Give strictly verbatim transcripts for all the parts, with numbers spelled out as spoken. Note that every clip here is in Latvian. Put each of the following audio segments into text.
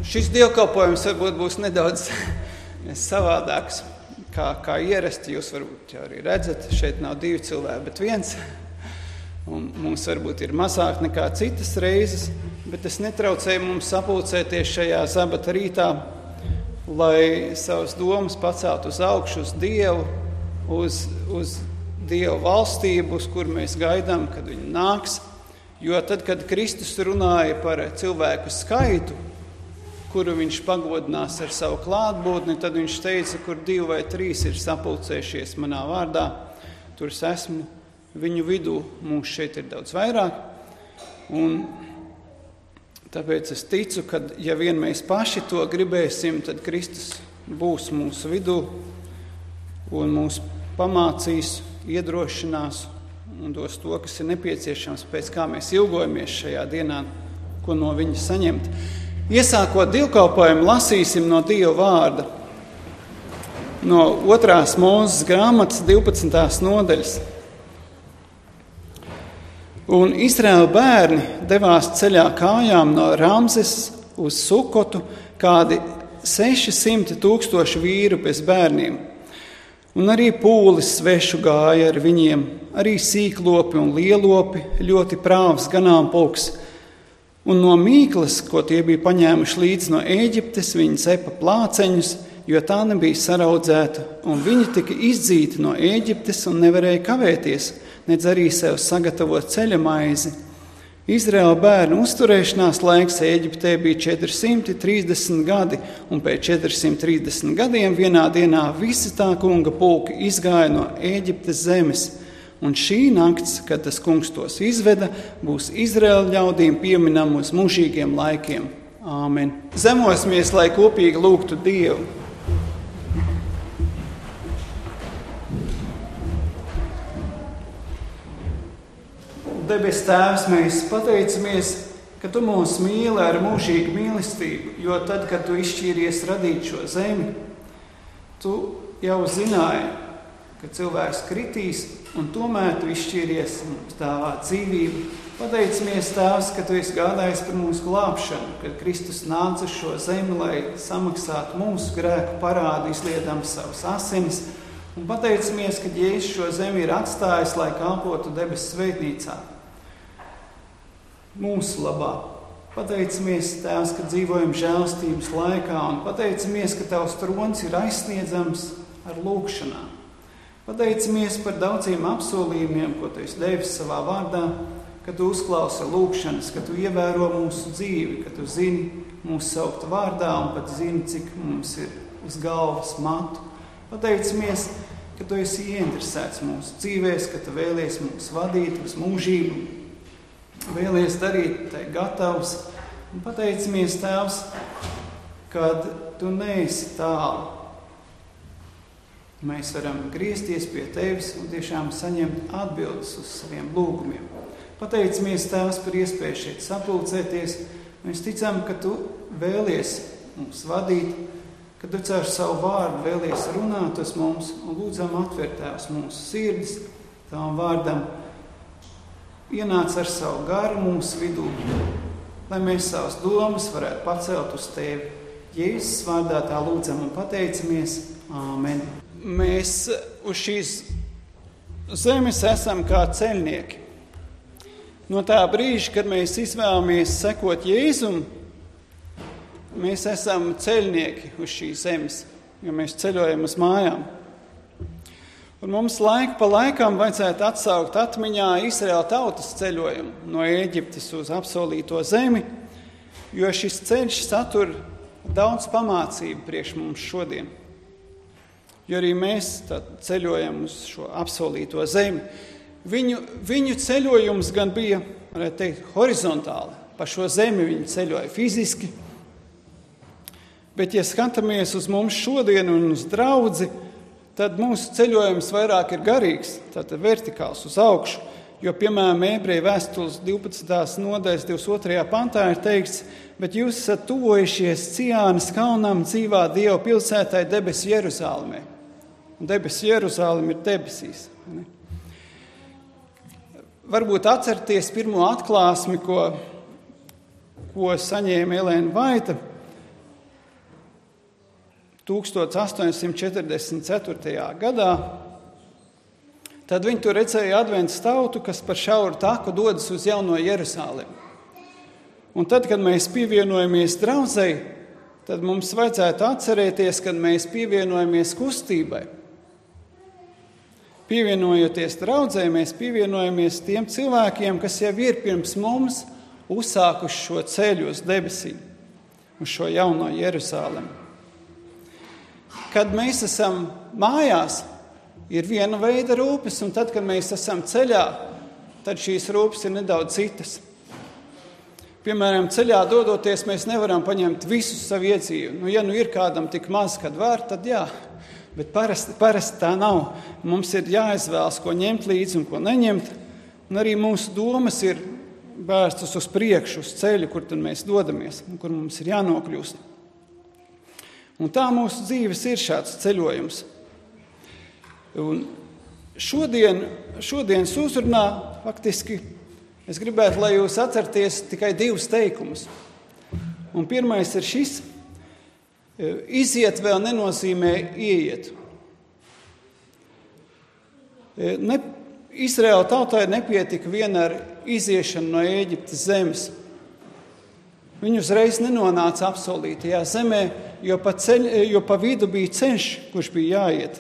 Šis dievkalpojums varbūt būs nedaudz savādāks, kā, kā ierasti. Jūs varbūt jau arī redzat, šeit nav divi cilvēki, bet viens. Un mums varbūt ir mazāk nekā citas reizes, bet tas netraucēja mums sapulcēties šajā sabata rītā, lai savas domas pacelt uz augšu, uz Dievu, uz, uz Dievu valstību, uz kur mēs gaidām, kad viņi nāks. Jo tad, kad Kristus runāja par cilvēku skaitu, kuru viņš pagodinās ar savu klātbūtni, tad viņš teica, kur divi vai trīs ir sapulcējušies manā vārdā, tur es esmu viņu vidū. Mums šeit ir daudz vairāk. Un tāpēc es ticu, ka ja vien mēs paši to gribēsim, tad Kristus būs mūsu vidū un mūs pamācīs, iedrošinās un dos to, kas ir nepieciešams, pēc kā mēs ilgojamies šajā dienā, ko no viņa saņemt. Iesākot dievkalpojumu, lasīsim no Dieva vārda, no otrās Mūzes grāmatas divpadsmitās nodaļas. Un Izraēla bērni devās ceļā kājām no Ramzes uz Sukotu, kādi seši simti tūkstoši vīru bez bērniem. Un arī pūlis svešu gāja ar viņiem, arī sīklopi un lielopi, ļoti prāvs ganāmpulks. Un no mīklas, ko tie bija paņēmuši līdz no Ēģiptes, viņi cepa plāceņus, jo tā nebija saraudzēta, un viņi tika izdzīti no Ēģiptes un nevarēja kavēties, nedz arī sev sagatavot ceļa maizi. Izraēla bērnu uzturēšanās laiks Ēģiptē bija četri simti trīsdesmit gadi, un pēc četri simti trīsdesmit gadiem vienā dienā visi tā kunga pulki izgāja no Ēģiptes zemes. Un šī nakts, kad tas kungs tos izveda, būs Izraēla ļaudīm pieminama uz mūžīgiem laikiem. Āmen. Zemosimies, lai kopīgi lūgtu Dievu. Debes Tēvs, mēs pateicamies, ka Tu mūs mīli ar mūžīgu mīlestību, jo tad, kad Tu izšķīries radīt šo zemi, Tu jau zināji, ka cilvēks kritīs, un tomēr Tu izšķīries mums dāvāt dzīvību. Pateicamies, Tēvs, ka Tu esi gādājis par mūsu glābšanu, kad Kristus nāca uz šo zemi, lai samaksātu mūsu grēku parādu, izliedams savas asinis. Un pateicamies, ka Jēzus šo zemi ir atstājis, lai kalpotu debesu svētnīcā mūsu labā. Pateicamies, Tēvs, ka dzīvojam žēlstības laikā, un pateicamies, ka Tavs trons ir aizsniedzams ar lūgšanām. Pateicamies par daudziem apsolījumiem, ko Tu esi devis savā vārdā, ka Tu uzklausi lūgšanas, ka Tu ievēro mūsu dzīvi, ka Tu zini mūsu saukt vārdā un pat zini, cik mums ir uz galvas matu. Pateicamies, ka Tu esi ieinteresēts mūsu dzīvēs, ka Tu vēlies mūs vadīt uz mūžību, vēlies darīt tai gatavs. Un pateicamies, Tēvs, kad Tu neesi tālu. Mēs varam griezties pie Tevis un tiešām saņemt atbildes uz saviem lūgumiem. Pateicamies, Tēvs, par iespēju šeit sapulcēties. Mēs ticam, ka Tu vēlies mums vadīt, ka Tu caur savu vārdu vēlies runāt uz mums, un lūdzam atver, Tēvs, mūsu sirdis Tavam vārdam. Ienāc ar savu garu mūsu vidū, lai mēs savas domas varētu pacelt uz Tevi. Jēzus vārdā tā lūdzam un pateicamies. Āmen. Mēs uz šīs zemes esam kā ceļnieki. No tā brīža, kad mēs izvēlamies sekot Jēzum, mēs esam ceļnieki uz šīs zemes, jo mēs ceļojam uz mājām. Un mums laiku pa laikam vajadzētu atsaukt atmiņā Izraēla tautas ceļojumu no Ēģiptes uz apsolīto zemi, jo šis ceļš satur daudz pamācību priekš mums šodien. Jo arī mēs ceļojam uz šo apsolīto zemi. Viņu, viņu ceļojums gan bija, varētu teikt, horizontāli. Pa šo zemi viņi ceļoja fiziski. Bet, ja skatāmies uz mums šodien un uz draudzi, tad mūsu ceļojums vairāk ir garīgs, tātad vertikāls uz augšu. Jo, piemēram, Ebreju vēstules divpadsmitās nodaļas divdesmit otrajā pantā ir teikts, bet jūs esat tuvojušies Ciānas kalnam, dzīvā Dieva pilsētai debesu Jeruzālemē. Un debesu Jeruzāleme ir debesīs. Ne? Varbūt atcerieties pirmo atklāsmi, ko, ko saņēma Elēna Vaita, tūkstoš astoņsimt četrdesmit ceturtajā gadā, tad viņi tur redzēja adventas tautu, kas par šauru taku dodas uz Jauno Jeruzalemi. Un tad, kad mēs pievienojamies draudzei, tad mums vajadzētu atcerēties, kad mēs pievienojamies kustībai. Pievienojoties draudzei, mēs pievienojamies tiem cilvēkiem, kas jau ir pirms mums uzsākuši šo ceļu uz debesīm, uz šo Jauno Jeruzalemi. Kad mēs esam mājās, ir viena veida rūpes, un tad, kad mēs esam ceļā, tad šīs rūpes ir nedaudz citas. Piemēram, ceļā dodoties, mēs nevaram paņemt visu savu iedzīvi. Nu, ja nu ir kādam tik maz, kad var, tad jā. Bet parasti, parasti tā nav. Mums ir jāizvēlas, ko ņemt līdzi un ko neņemt. Un arī mūsu domas ir vērstas uz priekšu, uz ceļu, kur tad mēs dodamies un kur mums ir jānokļūst. Un tā mūsu dzīves ir šāds ceļojums. Un šodien, šodienas uzrunā faktiski es gribētu, lai jūs atcerties tikai divus teikumus. Un pirmais ir šis: iziet vēl nenozīmē ieiet. Ne, Izraēla tautai nepietika vien ar iziešanu no Ēģiptes zemes. Viņi uzreiz nenonāca apsolītajā zemē, jo pa, ceļ, jo pa vidu bija ceļš, kurš bija jāiet.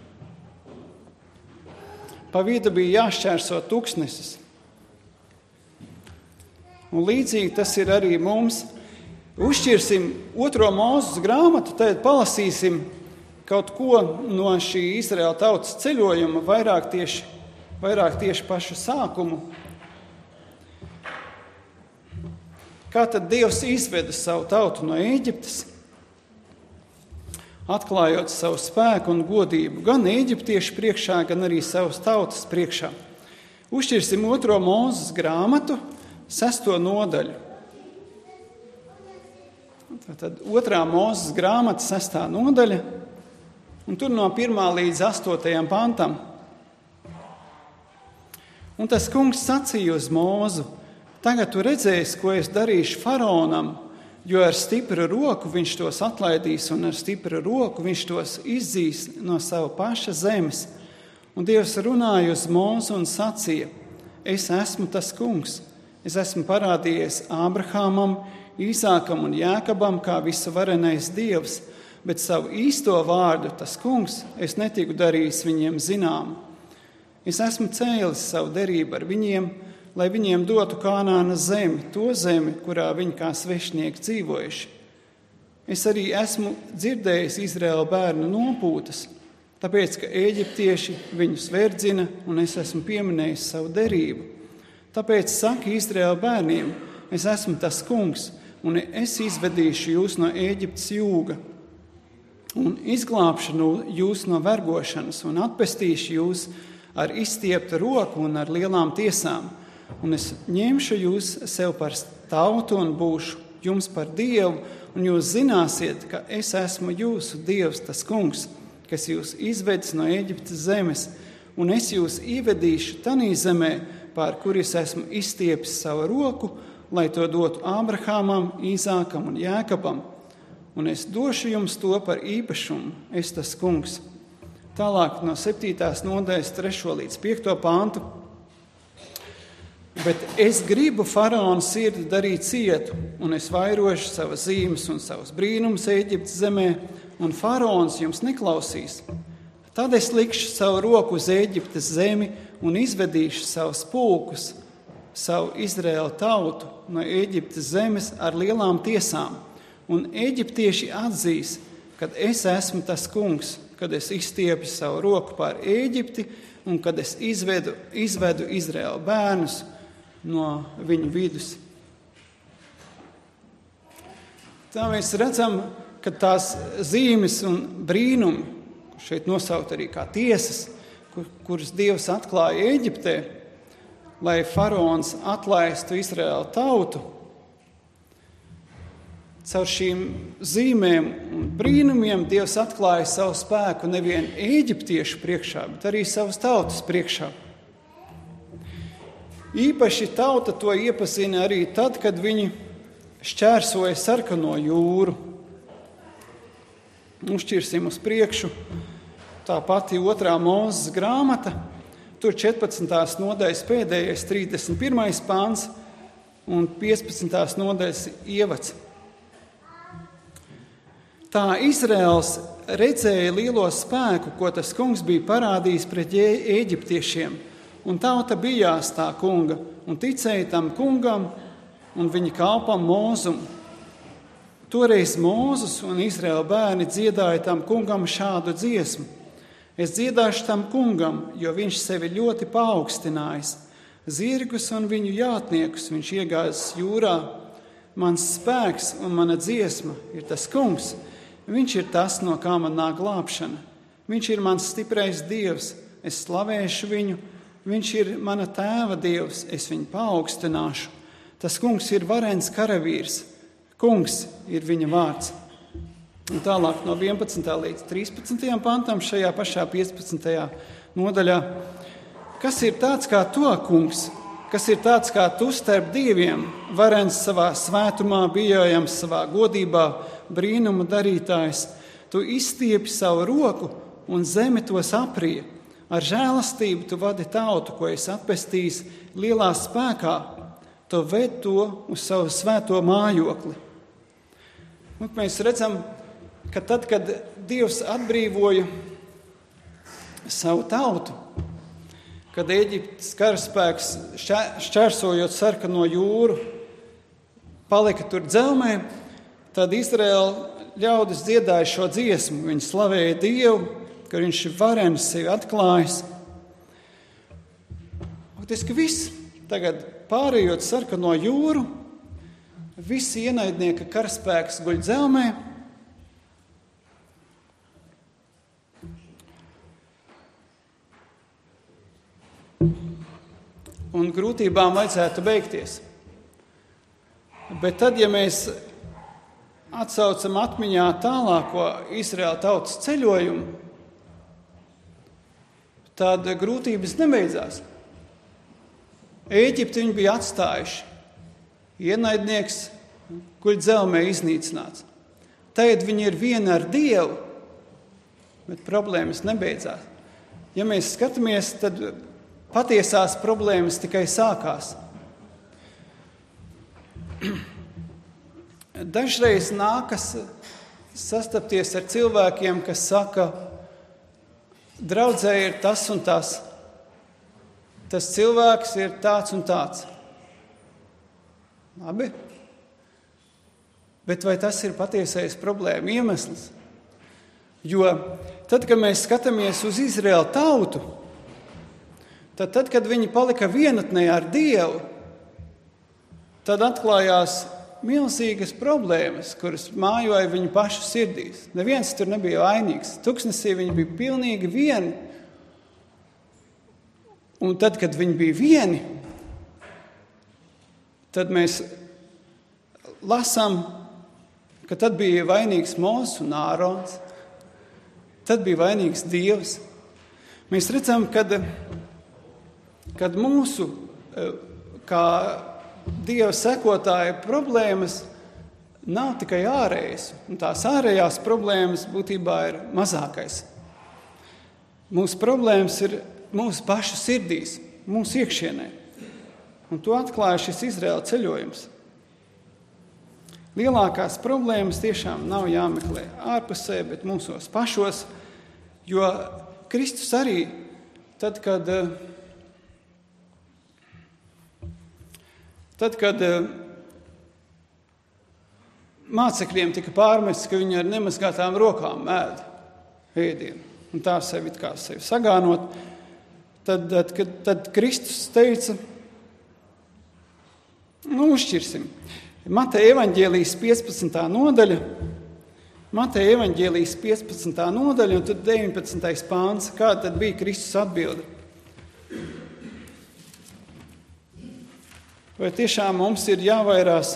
Pa vidu bija jāšķērso tūkstnesis. Un līdzīgi tas ir arī mums. Uzšķirsim otro Mūzes grāmatu, tad palasīsim kaut ko no šī Izraēla tautas ceļojuma, vairāk tieši, vairāk tieši pašu sākumu. Kā tad Dievs izveda savu tautu no Ēģiptes, atklājot savu spēku un godību gan ēģiptiešu priekšā, gan arī savas tautas priekšā. Uzšķirsim otro Mūzes grāmatu, sesto nodaļu. Tad otrā Mūzes grāmata, sestā nodaļa, un tur no pirmā līdz astotajam pantam. Un tas kungs sacīja uz Mūzu: tagad tu redzēsi, ko es darīšu faraonam, jo ar stipru roku viņš tos atlaidīs, un ar stipru roku viņš tos izdzīs no sava paša zemes. Un Dievs runāja uz Mūzu un sacīja: es esmu tas kungs. Es esmu parādījies Ābrahamam, Īzākam un Jēkabam kā visvarenais Dievs, bet savu īsto vārdu, tas kungs, es netiku darījis viņiem zinām. Es esmu cēlis savu derību ar viņiem, lai viņiem dotu Kanāna zemi, to zemi, kurā viņi kā svešnieki dzīvojuši. Es arī esmu dzirdējis Izraēla bērnu nopūtas, tāpēc, ka ēģiptieši viņus verdzina, un es esmu pieminējis savu derību. Tāpēc saki Izraēla bērniem: es esmu tas kungs, un es izvedīšu jūs no Ēģiptes jūga, un izglābšu jūs no vergošanas, un atpestīšu jūs ar izstieptu roku un ar lielām tiesām. Un es ņemšu jūs sev par tautu un būšu jums par Dievu, un jūs zināsiet, ka es esmu jūsu Dievs, tas kungs, kas jūs izvedis no Ēģiptes zemes, un es jūs ievedīšu tanī zemē, pār kur es esmu izstiepis savu roku, lai to dotu Ābrahamam, Īzākam un Jēkabam. Un es došu jums to par īpašumu, es tas kungs. Tālāk no septītās nodaļas trešo līdz piekto pantu. Bet es gribu faraona sirdi darīt cietu, un es vairošu savas zīmes un savus brīnumus Ēģiptes zemē, un faraons jums neklausīs. Tad es likšu savu roku uz Ēģiptes zemi un izvedīšu savus pulkus, savu Izraēla tautu no Ēģiptes zemes ar lielām tiesām. Un eģiptieši atzīs, kad es esmu tas kungs, kad es izstiepju savu roku pār Ēģipti un kad es izvedu, izvedu Izraēla bērnus no viņu vidus. Tā mēs redzam, ka tās zīmes un brīnumi, šeit nosaukt arī kā tiesas, kur, kuras Dievs atklāja Ēģiptē, lai faraons atlaistu Izraēla tautu, caur šīm zīmēm un brīnumiem Dievs atklāja savu spēku nevien eģiptiešu priekšā, bet arī savas tautas priekšā. Īpaši tauta to iepazina arī tad, kad viņi šķērsoja Sarkano jūru. Uzšķirsim uz priekšu tā pati otrā Mūzes grāmata, tur četrpadsmitās nodaļas pēdējais trīsdesmit pirmais pāns un piecpadsmitās nodaļas ievads. Tā Izraels redzēja lielo spēku, ko tas kungs bija parādījis pret ēģiptiešiem, un tauta bijās tā kunga, un ticēja tam kungam un viņa kalpam Mūzum. Toreiz Mūzes un Izraēla bērni dziedāja tam kungam šādu dziesmu. Es dziedāšu tam kungam, jo viņš sevi ļoti paaugstinājis. Zirgus un viņu jātniekus viņš iegāzis jūrā. Mans spēks un mana dziesma ir tas kungs. Viņš ir tas, no kā man nāk glābšana. Viņš ir mans stiprais dievs. Es slavēšu viņu. Viņš ir mana tēva dievs. Es viņu paaugstināšu. Tas kungs ir varens karavīrs. Kungs ir viņa vārds. Un tālāk no vienpadsmitā līdz trīspadsmitajam pantam šajā pašā piecpadsmitajā nodaļā. Kas ir tāds kā tu, kungs? Kas ir tāds kā tu starp dieviem? Varens savā svētumā, bijājams savā godībā, brīnumu darītājs. Tu izstiepi savu roku un zemi tos aprija. Ar žēlastību tu vadi tautu, ko es atpestījis lielā spēkā. Tu ved to uz savu svēto mājokli. Un mēs redzam, ka tad, kad Dievs atbrīvoja savu tautu, kad Ēģiptes karaspēks šķērsojot sarkano jūru, palika tur dzelmē, tad Izraēla ļaudis dziedāja šo dziesmu. Viņi slavēja Dievu, ka viņš ir varens, sevi atklājis. Faktiski viss. Tagad pārējot sarkano jūru, visi ienaidnieka karaspēks guļ dzelmē. Un grūtībām vajadzētu beigties. Bet tad, ja mēs atsaucam atmiņā tālāko Izraēla tautas ceļojumu, tad grūtības nebeidzās. Ēģipti viņi bija atstājuši. Ienaidnieks guļ dzelmē iznīcināts. Tagad viņi ir vieni ar Dievu, bet problēmas nebeidzās. Ja mēs skatāmies, tad patiesās problēmas tikai sākās. Dažreiz nākas sastapties ar cilvēkiem, kas saka, draudzē ir tas un tas. Tas cilvēks ir tāds un tāds. Labi? Bet vai tas ir patiesais problēma iemesls? Jo tad, kad mēs skatāmies uz Izraēla tautu, tad, tad, kad viņi palika vienatnē ar Dievu, tad atklājās milzīgas problēmas, kuras mājoja viņu pašu sirdīs. Neviens tur nebija vainīgs. Tuksnesī viņi bija pilnīgi vieni. Un tad, kad viņi bija vieni, tad mēs lasām, ka tad bija vainīgs Mūzes un Ārons, tad bija vainīgs Dievs. Mēs redzam, kad, kad mūsu, kā Dieva sekotāja problēmas nav tikai ārējas, un tās ārējās problēmas būtībā ir mazākais. Mūsu problēmas ir mūsu pašu sirdīs, mūsu iekšienē. Un to atklāja šis Izraēla ceļojums. Lielākās problēmas tiešām nav jāmeklē ārpusē, bet mūsos pašos, jo Kristus arī, tad, kad, tad, kad mācekļiem tika pārmests, ka viņi ar nemazgātām rokām ēd ēdienu, un tā sevi it kā sevi sagānot, tad, tad, kad, tad Kristus teica, nu, uzšķirsim. Mateja evaņģēlijas piecpadsmitā nodaļa, Mateja evaņģēlijas piecpadsmitā nodaļa un tad deviņpadsmitais pāns. Kāda tad bija Kristus atbilde? Vai tiešām mums ir jāvairās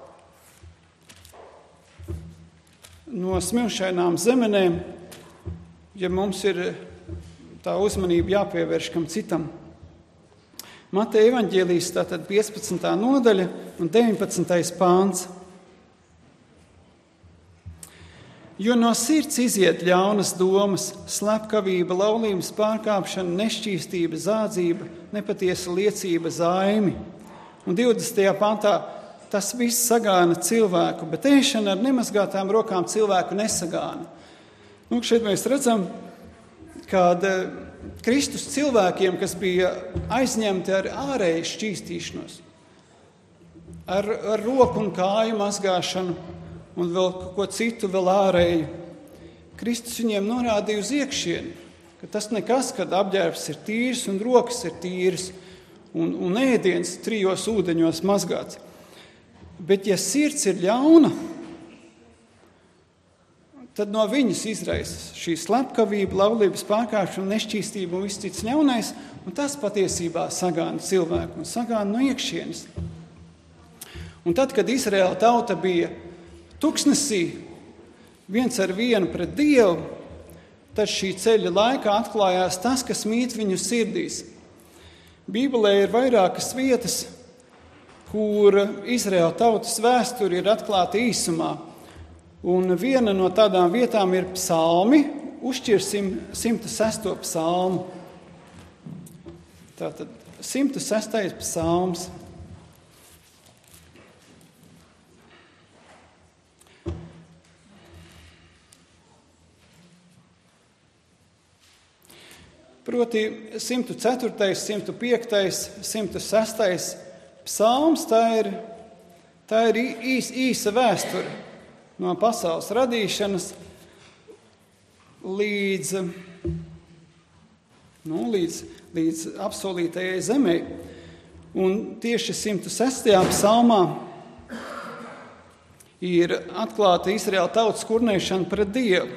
no smilšainām zemenēm, ja mums ir tā uzmanība jāpievērš kam citam? Mateja evaņģēlijas tātad piecpadsmitā nodaļa un deviņpadsmitais pāns. Jo no sirds iziet ļaunas domas, slepkavība, laulības pārkāpšana, nešķīstība, zādzība, nepatiesa liecība, zaimi. Un divdesmitajā pantā tas viss sagāna cilvēku, bet ēšana ar nemazgātām rokām cilvēku nesagāna. Nu, šeit mēs redzam, kad Kristus cilvēkiem, kas bija aizņemti ar ārēju šķīstīšanos, ar, ar roku un kāju mazgāšanu, un vēl ko citu vēl ārēju. Kristus viņiem norādīja uz iekšieni, ka tas nekas, kad apģērbs ir tīrs un rokas ir tīras un, un ēdiens trijos ūdeņos mazgāts. Bet ja sirds ir ļauna, tad no viņas izraisas šī slepkavība, laulības pārkāpšana, nešķīstība un viss cits ļaunais, un tas patiesībā sagāna cilvēku un sagāna no iekšienes. Un tad, kad Izraēla tauta bija tuksnesī, viens ar vienu pret Dievu, tad šī ceļa laikā atklājās tas, kas mīt viņu sirdīs. Bībelē ir vairākas vietas, kur Izraēla tautas vēsture ir atklāta īsumā. Un viena no tādām vietām ir psalmi. Uzšķirsim simt sesto psalmu. Tātad simt sestais psalms. Proti simt ceturtais, simt piektais, simt sestais psalms, tā ir, tā ir īs, īsa vēsture no pasaules radīšanas līdz, nu, līdz, līdz apsolītajai zemei. Un tieši simt sestajā psalmā ir atklāta Izraēla tautas kurnēšana pret Dievu.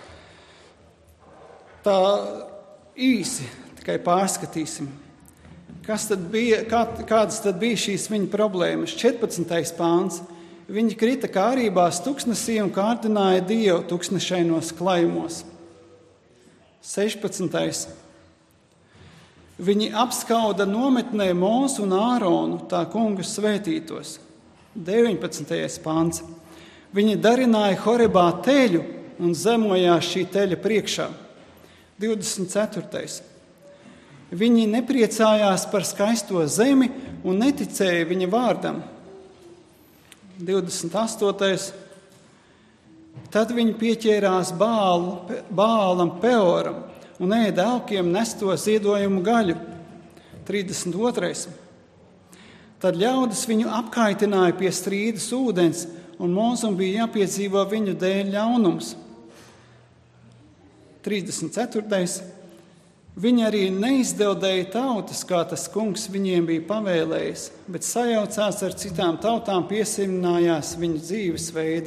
Tā īsi tikai pārskatīsim, kas tad bija, kā, kādas tad bija šīs viņa problēmas. četrpadsmitais pāns. Viņi krita kārībās tuksnesī un kārdināja Dievu tuksnešainos klajumos. sešpadsmitais. Viņi apskauda nometnē Mūzu un Āronu, tā kunga svētītos. deviņpadsmitais pāns. Viņi darināja Horebā teļu un zemojās šī teļa priekšā. divdesmit ceturtais. Viņi nepriecājās par skaisto zemi un neticēja viņa vārdam. divdesmit astotais. Tad viņi pieķērās Bālu, Bālam Peoram un ēda aukiem nesto ziedojumu gaļu. trīsdesmit otrais. Tad ļaudis viņu apkaitināja pie strīdas ūdens, un Mūzum bija jāpiedzīvo viņu dēļ ļaunums. trīsdesmit ceturtais. Viņi arī neizdeldēja tautas, kā tas kungs viņiem bija pavēlējis, bet sajaucās ar citām tautām, piesiminājās viņu dzīvesveidu.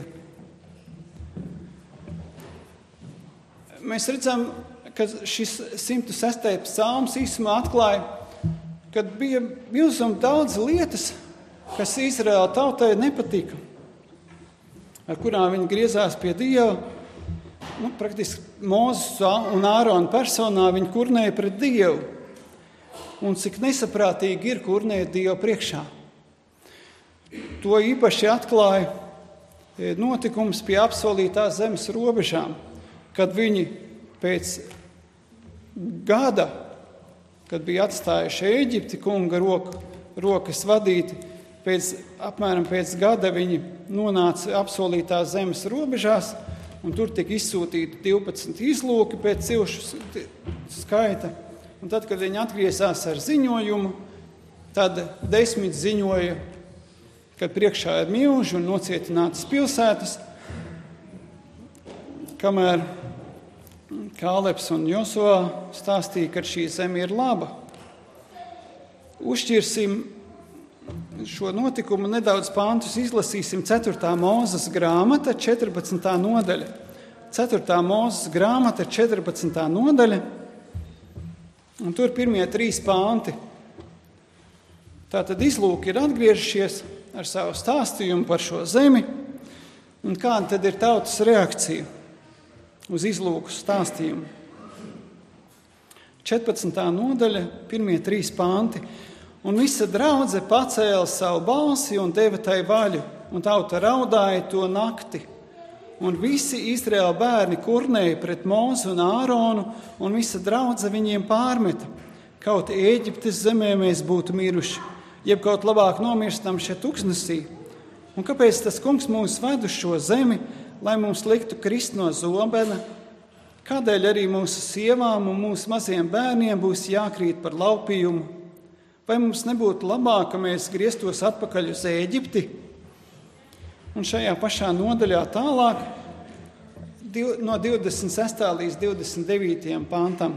Mēs redzam, ka šis simt sestais psalms īsumā atklāja, ka bija milzīgi daudz lietas, kas Izraēla tautai nepatika, ar kurām viņi griezās pie Dieva. Nu, praktiski Mūzes un Ārona personā viņi kurnēja pret Dievu. Un cik nesaprātīgi ir kurnēt Dievu priekšā. To īpaši atklāja notikums pie apsolītās zemes robežām, kad viņi pēc gada, kad bija atstājuši Ēģipti kunga roku, rokas vadīti, pēc, apmēram pēc gada viņi nonāca apsolītās zemes robežās, un tur tika izsūtīti divpadsmit izlūki pēc cilšu skaita. Un tad, kad viņi atgriezās ar ziņojumu, tad desmit ziņoja, ka priekšā ir milži un nocietinātas pilsētas, kamēr Kālebs un Josua stāstīja, ka šī zeme ir laba. Uzšķirsim šo notikumu nedaudz pāntus, izlasīsim ceturtā Mūzes grāmata, četrpadsmitā nodaļa. ceturtā Mūzes grāmata, četrpadsmitā nodaļa, un tur pirmie trīs pānti. Tātad izlūki ir atgriežušies ar savu stāstījumu par šo zemi, un kāda tad ir tautas reakcija uz izlūku stāstījumu. četrpadsmitā nodaļa, pirmie trīs pānti. Un visa draudze pacēla savu balsi un deva tai vaļu, un tauta raudāja to nakti. Un visi Izraēla bērni kurnēja pret Mozu un Āronu, un visa draudze viņiem pārmeta. Kaut Ēģiptes zemē mēs būtu miruši, jeb kaut labāk nomirstam šeit tuksnesī. Un kāpēc tas kungs mūs ved uz šo zemi, lai mums liktu krist no zobena? Kādēļ arī mūsu sievām un mūsu maziem bērniem būs jākrīt par laupījumu? Vai mums nebūtu labāk, ka mēs grieztos atpakaļ uz Ēģipti? Un šajā pašā nodaļā tālāk, no divdesmit sestā līdz divdesmit devītajam pantam.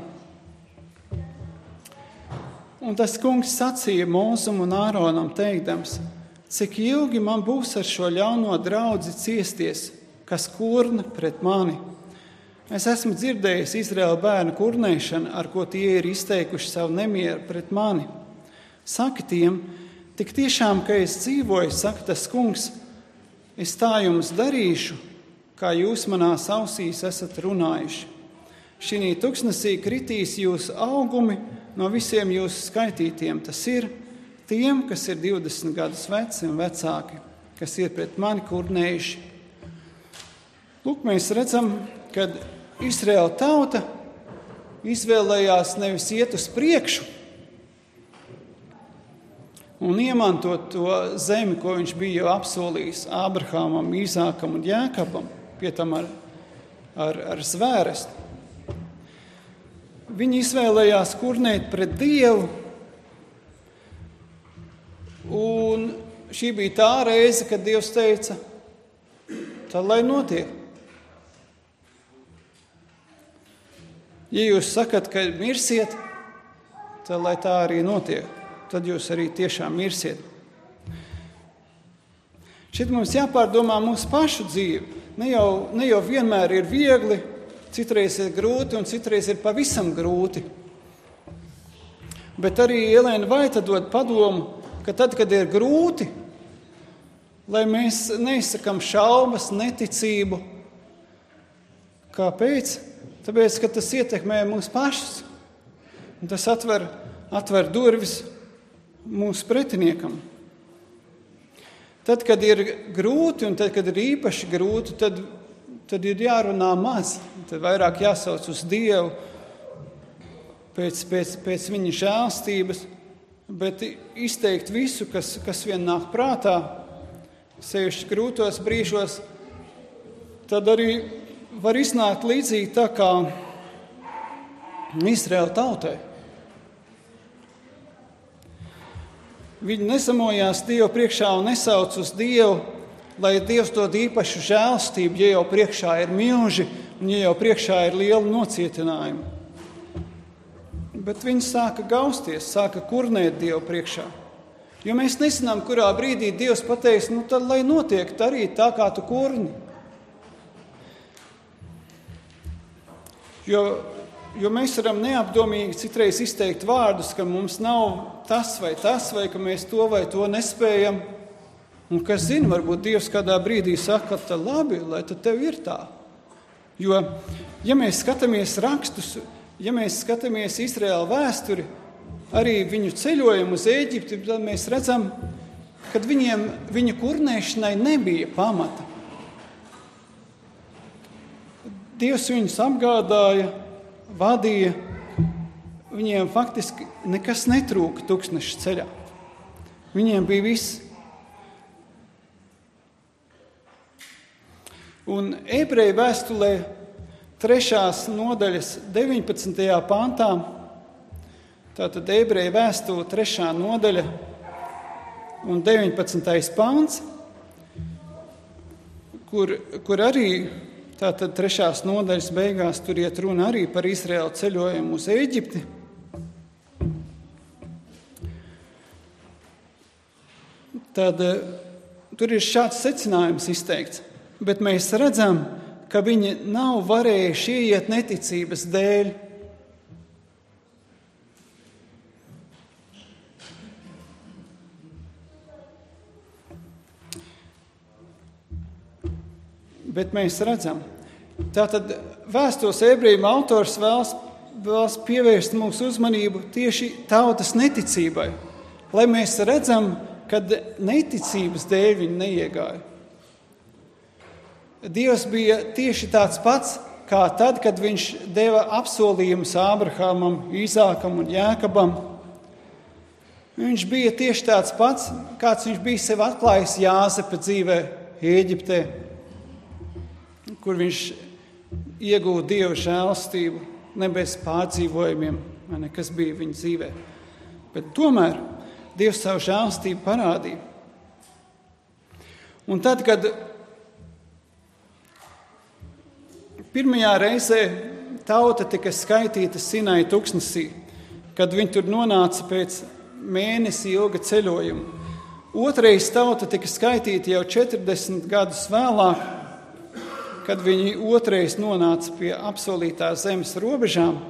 Un tas kungs sacīja Mozum un Āronam teikdams, cik ilgi man būs ar šo ļauno draudzi ciesties, kas kurna pret mani. Es esmu dzirdējis Izraēla bērnu kurnēšanu, ar ko tie ir izteikuši savu nemieru pret mani. Saki tiem, tik tiešām, ka es dzīvoju, saka tas kungs, es tā jums darīšu, kā jūs manās ausīs esat runājuši. Šī tuksnesī kritīs jūsu augumi no visiem jūsu skaitītiem. Tas ir tiem, kas ir divdesmit gadus veci un vecāki, kas ir pret mani kurnējuši. Lūk, mēs redzam, kad Izraēla tauta izvēlējās nevis iet uz priekšu un iemantot to zemi, ko viņš bija jau apsolījis Ābrahamam, Īzākam un Jēkabam, pie tam ar, ar, ar zvērestu. Viņi izvēlējās kurnēt pret Dievu, un šī bija tā reize, kad Dievs teica, tad lai notiek. Ja jūs sakat, ka mirsiet, tad lai tā arī notiek. Tad jūs arī tiešām mirsiet. Šeit mums jāpārdomā mūsu pašu dzīvi. Ne jau, ne jau vienmēr ir viegli, citreiz ir grūti un citreiz ir pavisam grūti. Bet arī Elēna Vaita dod padomu, ka tad, kad ir grūti, lai mēs neizsakam šaubas, neticību. Kāpēc? Tāpēc, ka tas ietekmē mūs pašus. Un tas atver, atver durvis mūsu pretiniekam. Tad, kad ir grūti un tad, kad ir īpaši grūti, tad, tad ir jārunā maz. Tad vairāk jāsauc uz Dievu pēc, pēc, pēc viņa žēlstības, bet izteikt visu, kas, kas vien nāk prātā, sevišķi grūtos brīžos, tad arī var iznākt līdzīgi tā kā Izraēla tautai. Viņi nesamojās Dievu priekšā un nesauc uz Dievu, lai Dievs dod īpašu žēlstību, ja jau priekšā ir milži un ja jau priekšā ir liela nocietinājuma. Bet viņi sāka gausties, sāka kurnēt Dievu priekšā. Jo mēs nezinām, kurā brīdī Dievs pateiks, nu tad lai notiek darīt tā, kā tu kurni. Jo Jo mēs varam neapdomīgi citreiz izteikt vārdus, ka mums nav tas vai tas, vai ka mēs to vai to nespējam. Un kas zina, varbūt Dievs kādā brīdī saka, ka labi, lai tad tev ir tā. Jo, ja mēs skatāmies rakstus, ja mēs skatāmies Izraēla vēsturi, arī viņu ceļojumu uz Ēģipti, tad mēs redzam, ka viņiem, viņu kurnēšanai nebija pamata. Dievs viņus apgādāja, vadīja, viņiem faktiski nekas netrūka tūkstneša ceļā. Viņiem bija viss. Un Ebreju vēstulē trešās nodaļas deviņpadsmitajā pantā, tātad Ebreju vēstule trešā nodaļa un deviņpadsmitais pants, kur, kur arī tātad trešās nodaļas beigās tur iet runa arī par Izraēlu ceļojumu uz Ēģipti. Tad tur ir šāds secinājums izteikts, bet mēs redzam, ka viņi nav varējuši ieiet neticības dēļ. Bet mēs redzam, tātad vēstos ebrejiem autors vēlas, vēlas pievērst mūsu uzmanību tieši tautas neticībai, lai mēs redzam, kad neticības dēļ viņi neiegāja. Dievs bija tieši tāds pats, kā tad, kad viņš deva apsolījumus Ābrahamam, Īzākam un Jēkabam. Viņš bija tieši tāds pats, kāds viņš bija sev atklājis Jāzepa dzīvē Ēģiptē, kur viņš iegūta Dieva žēlastību, ne bez pārdzīvojumiem, vai ne, kas bija viņa dzīvē. Bet tomēr Dievs savu žēlastību parādīja. Un tad, kad pirmajā reizē tauta tika skaitīta Sinai tuksnesī, kad viņi tur nonāca pēc mēnesi ilga ceļojuma. Otrais tauta tika skaitīta jau četrdesmit gadus vēlāk, kad viņi otrais nonāca pie apsolītās zemes robežām.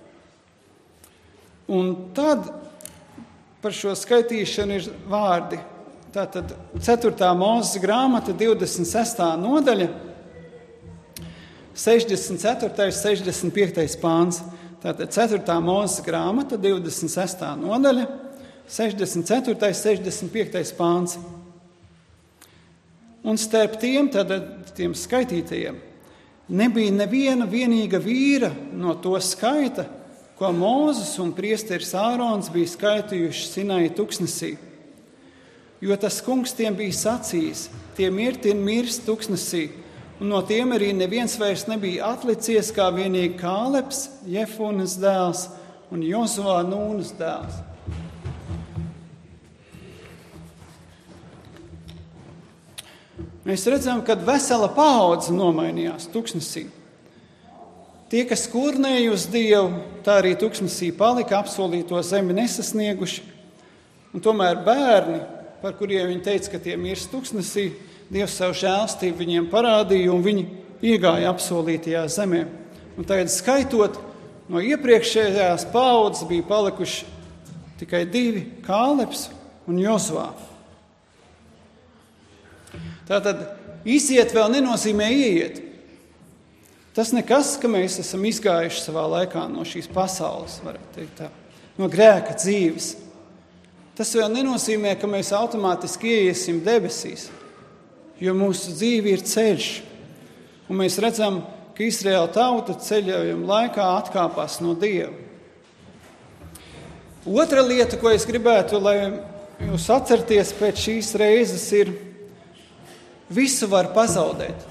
Un tad par šo skaitīšanu ir vārdi. Tātad ceturtā Mūzes grāmata, divdesmit sestā nodaļa, sešdesmit ceturtais, sešdesmit piektais pāns. Tātad ceturtā Mūzes grāmata, divdesmit sestā nodaļa, sešdesmit ceturtais, sešdesmit piektais pāns. Un starp tiem, tātad tiem skaitītajiem, nebija neviena vienīga vīra no to skaita, ko Mūzes un priesteris Ārons bija skaitījuši Sinai tuksnesī. Jo tas kungs tiem bija sacījis, tie mirtini mirst tuksnesī, un no tiem arī neviens vairs nebija atlicies kā vienīgi Kālebs, Jefunes dēls un Jozua Nūnas dēls. Mēs redzam, ka vesela paudze nomainījās tuksnesī. Tie, kas kurnēja uz Dievu, tā arī tuksnesī palika, apsolīto zemi nesasnieguši, un tomēr bērni, par kuriem viņi teica, ka tie mirst tuksnesī, Dievs savu žēlstību viņiem parādīja, un viņi iegāja apsolītajā zemē. Un tagad skaitot, no iepriekšējās paaudzes bija palikuši tikai divi – Kālebs un Jozua. Tātad iziet vēl nenozīmē ieiet. Tas nekas, ka mēs esam izgājuši savā laikā no šīs pasaules, varētu teikt tā, no grēka dzīves. Tas vēl nenozīmē, ka mēs automātiski ieiesim debesīs, jo mūsu dzīve ir ceļš. Un mēs redzam, ka Izraēla tauta ceļojuma laikā atkāpās no Dieva. Otra lieta, ko es gribētu, lai jūs atcerties pēc šīs reizes, ir visu var pazaudēt.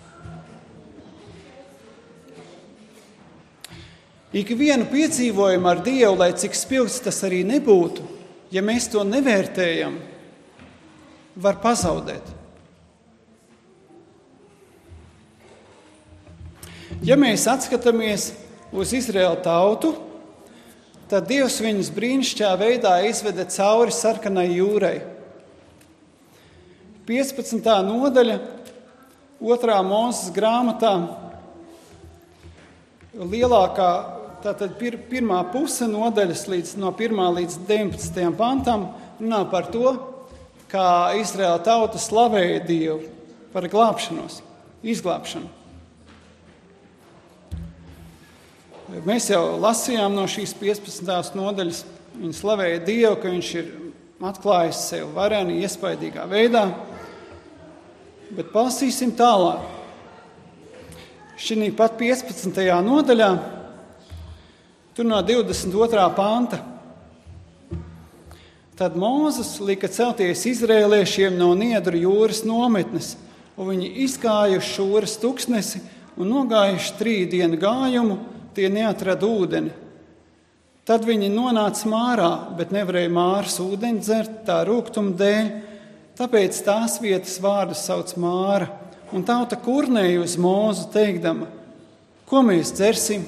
Ikvienu piedzīvojumu ar Dievu, lai cik spilgts tas arī nebūtu, ja mēs to nevērtējam, var pazaudēt. Ja mēs atskatāmies uz Izraēla tautu, tad Dievs viņus brīnišķīgā veidā izveda cauri sarkanai jūrai. piecpadsmitā nodaļa, otrā Mūzes grāmatā, lielākā, tātad pir, pirmā puse nodaļas līdz, no pirmā līdz deviņpadsmitajam pantam runā par to, kā Izraēla tauta slavēja Dievu par glābšanos, izglābšanu. Mēs jau lasījām no šīs piecpadsmitās nodaļas, viņi slavēja Dievu, ka viņš ir atklājis sev vareni, iespaidīgā veidā. Bet palasīsim tālāk. Šī pat piecpadsmitajā nodaļā, tur no divdesmit otrā panta. Tad Mūzes lika celties izrēliešiem no Niedru jūras nometnes, un viņi izgājuši Šūras tuksnesi un nogājuši trīs dienu gājumu, tie neatrada ūdeni. Tad viņi nonāca Mārā, bet nevarēja Māras ūdeni dzert tā rūgtuma dēļ, tāpēc tās vietas vārdu sauc Māra, un tauta kurnēja uz Mūzu teikdama, ko mēs dzersim?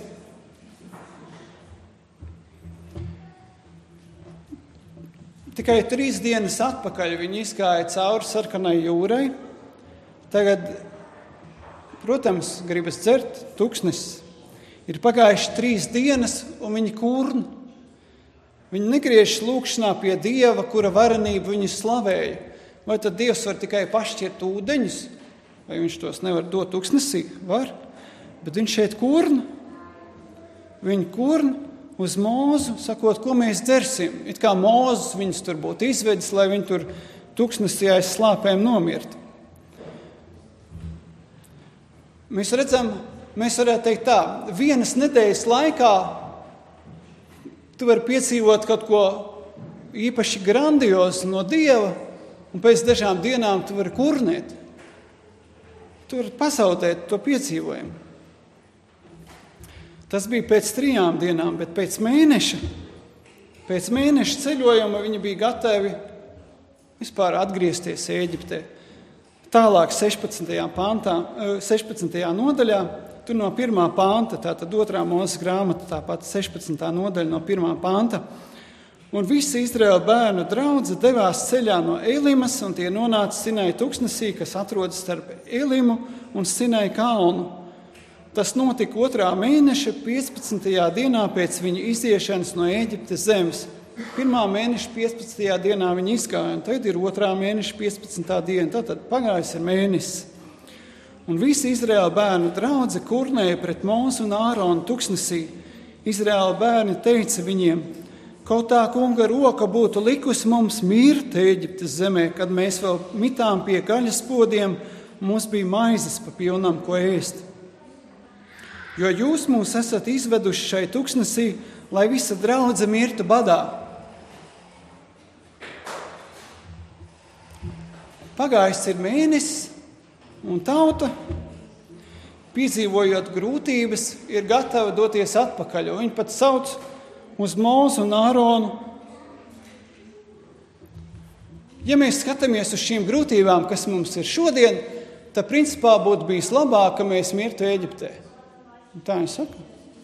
Tikai trīs dienas atpakaļ viņi izgāja cauri sarkanai jūrai. Tagad, protams, gribas dzert tuksnesis. Ir pagājuši trīs dienas, un viņi kurn. Viņi negriežas lūkšanā pie Dieva, kura varenību viņu slavēja. Vai tad Dievs var tikai pašķirt ūdeņus? Vai viņš tos nevar dot tuksnesī? Var. Bet viņš šeit kurn. Viņi kurn uz Mūzu, sakot, ko mēs dzersim. It kā Mūzes viņus tur būtu izvedis, lai viņi tur tuksnesī aiz slāpēm nomirtu. mēs redzam, mēs varētu teikt tā, vienas nedēļas laikā tu vari piedzīvot kaut ko īpaši grandiozu no Dieva, un pēc dažām dienām tu vari kurnēt. Tu vari pazaudēt to piedzīvojumu. Tas bija pēc trijām dienām, bet pēc mēneša, pēc mēneša ceļojuma viņi bija gatavi vispār atgriezties Ēģiptē. Tālāk sešpadsmitajā pantā, sešpadsmitajā nodaļā, tur no pirmā panta, tātad otrā Mūzes grāmata, tāpat sešpadsmitā nodaļa no pirmā panta. Un visi Izraēla bērnu draudze devās ceļā no Elimas, un tie nonāca Sinai tuksnesī, kas atrodas starp Elimu un Sinai kalnu. Tas notika otrā mēneša piecpadsmitajā dienā pēc viņa iziešanas no Ēģiptes zemes. Pirmā mēneša piecpadsmitajā dienā viņi izgāja, un tagad ir otrā mēneša piecpadsmitā diena, tātad pagājis ir mēnesis. Un visi Izraēla bērnu draudze kurnēja pret Mūzu un Āronu tuksnesī. Izraēla bērni teica viņiem: kaut tā kunga roka būtu likusi mums mirt Ēģiptes zemē, kad mēs vēl mitām pie gaļas podiem, mums bija maizes pa pilnam, ko ēst. Jo jūs mūs esat izveduši šai tuksnesī, lai visa draudze mirtu badā. Pagājis ir mēnesis, un tauta, piedzīvojot grūtības, ir gatava doties atpakaļ. Viņi pat sauc uz Mūzu un Āronu. Ja mēs skatāmies uz šīm grūtībām, kas mums ir šodien, tad principā būtu bijis labāk, ka mēs mirtu Ēģiptē. Un tā viņi saka.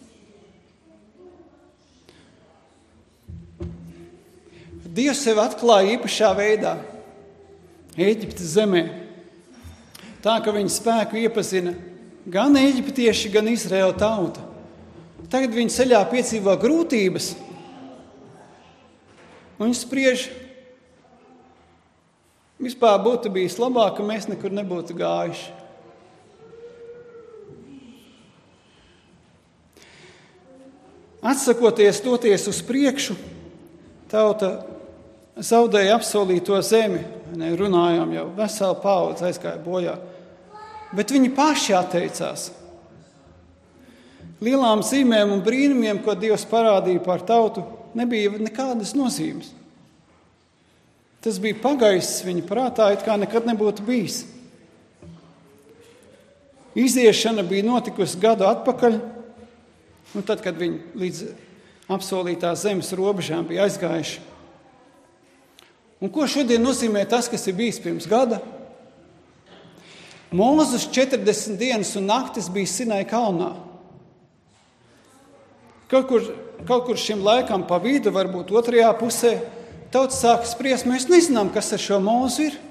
Dievs sevi atklāja īpašā veidā Ēģiptes zemē. Tā, ka viņa spēku iepazina gan eģiptieši, gan Izraēla tauta. Tagad viņi ceļā piedzīvo grūtības. Un viņi spriež, vispār būtu bijis labāk, ka mēs nekur nebūtu gājuši. Atsakoties doties uz priekšu, tauta zaudēja apsolīto zemi. Ne, runājām jau, vesela paudze aizgāja bojā. Bet viņi paši atteicās. Lielām zīmēm un brīnumiem, ko Dievs parādīja par tautu, nebija nekādas nozīmes. Tas bija pagaiss viņa prātā, it kā nekad nebūtu bijis. Iziešana bija notikusi gadu atpakaļ, un tad, kad viņi līdz apsolītās zemes robežām bija aizgājuši. Un ko šodien nozīmē tas, kas ir bijis pirms gada? Mūzes četrdesmit dienas un naktis bija Sinai kalnā. Kaut kur, kaut kur šim laikam pa vidu, varbūt otrajā pusē, tauta sāka spriest, mēs nezinām, kas ar šo Mūzu ir.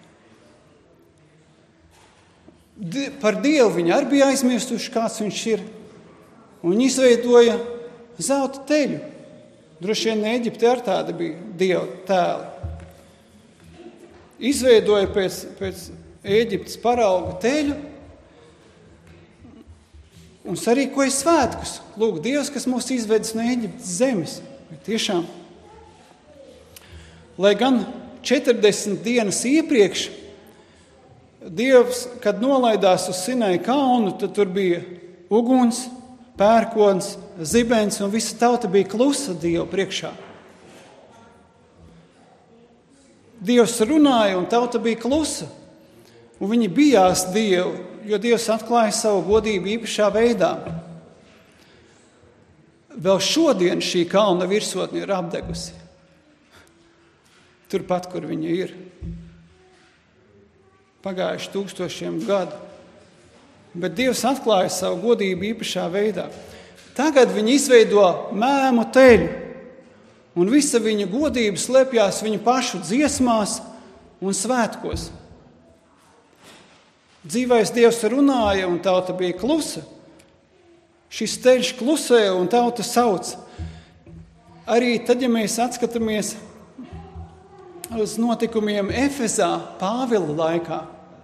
Di- par Dievu viņi arī bija aizmirstuši, kāds viņš ir. Un viņi izveidoja zelta teļu. Droši vien Ēģipte ar tāda bija Dieva tēli. Izveidoja pēc, pēc Ēģiptes parauga teļu un sarīkoja svētkus. Lūk, Dievs, kas mūs izvedis no Ēģiptes zemes. Tiešām. Lai gan četrdesmit dienas iepriekš Dievs, kad nolaidās uz Sinai kalnu, tad tur bija uguns, pērkons, zibens, un visa tauta bija klusa Dievu priekšā. Dievs runāja, un tauta bija klusa. Un viņi bijās Dievu, jo Dievs atklāja savu godību īpašā veidā. Vēl šodien šī kalna virsotne ir apdegusi. Turpat, kur viņa ir. Pagājuši tūkstošiem gadu. Bet Dievs atklāja savu godību īpašā veidā. Tagad viņi izveido mēmu teļu, un visa viņa godība slēpjās viņu pašu dziesmās un svētkos. Dzīvais Dievs runāja, un tauta bija klusa. Šis teļš klusēja, un tauta sauc. Arī tad, ja mēs atskatāmies uz notikumiem Efezā Pāvila laikā,